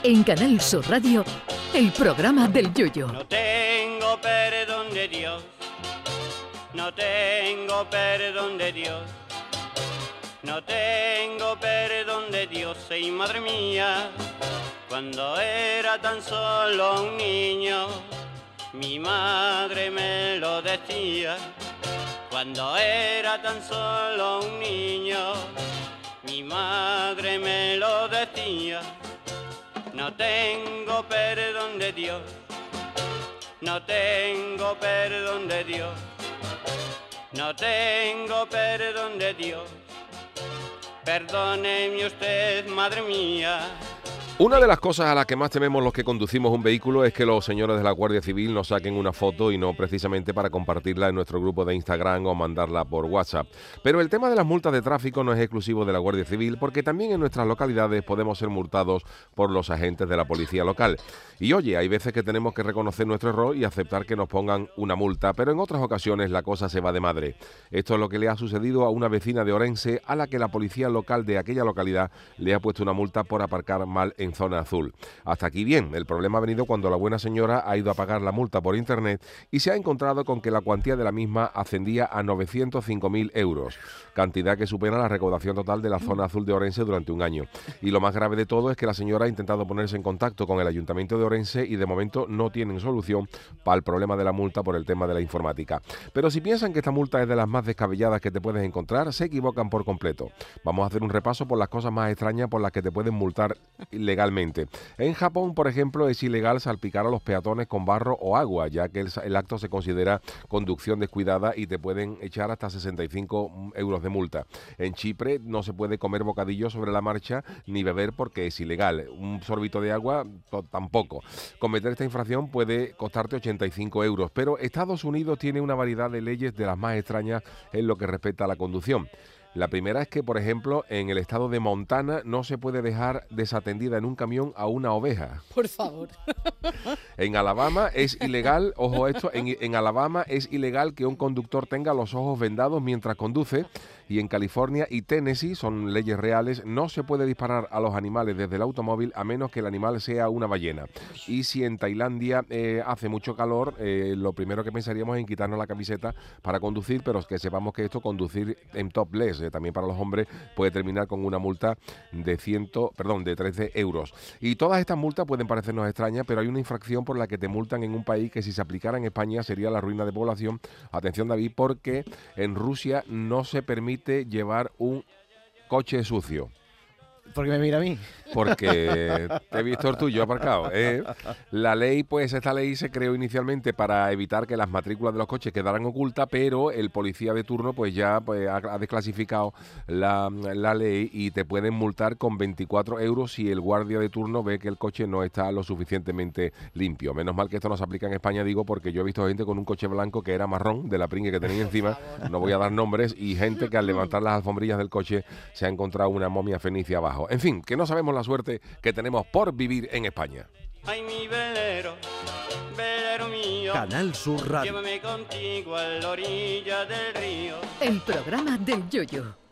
En Canal Sur Radio, el programa del Yoyo. No tengo perdón de Dios, no tengo perdón de Dios, no tengo perdón de Dios, y madre mía, cuando era tan solo un niño, mi madre me lo decía. Cuando era tan solo un niño, mi madre me lo decía. No tengo perdón de Dios, no tengo perdón de Dios, no tengo perdón de Dios. Perdóneme usted, madre mía. Una de las cosas a las que más tememos los que conducimos un vehículo es que los señores de la Guardia Civil nos saquen una foto y no precisamente para compartirla en nuestro grupo de Instagram o mandarla por WhatsApp. Pero el tema de las multas de tráfico no es exclusivo de la Guardia Civil, porque también en nuestras localidades podemos ser multados por los agentes de la policía local. Y oye, hay veces que tenemos que reconocer nuestro error y aceptar que nos pongan una multa, pero en otras ocasiones la cosa se va de madre. Esto es lo que le ha sucedido a una vecina de Orense a la que la policía local de aquella localidad le ha puesto una multa por aparcar mal en zona azul. Hasta aquí bien, el problema ha venido cuando la buena señora ha ido a pagar la multa por internet y se ha encontrado con que la cuantía de la misma ascendía a 905.000 euros, cantidad que supera la recaudación total de la zona azul de Orense durante un año. Y lo más grave de todo es que la señora ha intentado ponerse en contacto con el Ayuntamiento de Orense y de momento no tienen solución para el problema de la multa por el tema de la informática. Pero si piensan que esta multa es de las más descabelladas que te puedes encontrar, se equivocan por completo. Vamos a hacer un repaso por las cosas más extrañas por las que te pueden multar legalmente. En Japón, por ejemplo, es ilegal salpicar a los peatones con barro o agua, ya que el acto se considera conducción descuidada y te pueden echar hasta 65 euros de multa. En Chipre no se puede comer bocadillos sobre la marcha ni beber porque es ilegal. Un sorbito de agua tampoco. Cometer esta infracción puede costarte 85 euros, pero Estados Unidos tiene una variedad de leyes de las más extrañas en lo que respecta a la conducción. La primera es que, por ejemplo, en el estado de Montana no se puede dejar desatendida en un camión a una oveja. Por favor. En Alabama es ilegal, ojo esto, en Alabama es ilegal que un conductor tenga los ojos vendados mientras conduce, y en California y Tennessee, son leyes reales, no se puede disparar a los animales desde el automóvil a menos que el animal sea una ballena. Y si en Tailandia hace mucho calor, lo primero que pensaríamos es en quitarnos la camiseta para conducir, pero que sepamos que esto, conducir en topless, también para los hombres, puede terminar con una multa de 13 euros. Y todas estas multas pueden parecernos extrañas, pero hay una infracción por la que te multan en un país que si se aplicara en España sería la ruina de población. Atención, David, porque en Rusia no se permite llevar un coche sucio. ¿Por qué me mira a mí? Porque te he visto el tuyo aparcado. La ley, pues esta ley se creó inicialmente para evitar que las matrículas de los coches quedaran ocultas, pero el policía de turno pues ya ha desclasificado la ley y te pueden multar con 24 euros si el guardia de turno ve que el coche no está lo suficientemente limpio. Menos mal que esto no se aplica en España, digo, porque yo he visto gente con un coche blanco que era marrón, de la pringue que tenía encima, no voy a dar nombres, y gente que al levantar las alfombrillas del coche se ha encontrado una momia fenicia abajo. En fin, que no sabemos la suerte que tenemos por vivir en España. Ay, mi velero, velero mío, Canal Sur Radio. llévame contigo a la orilla del río. El programa del Yoyo.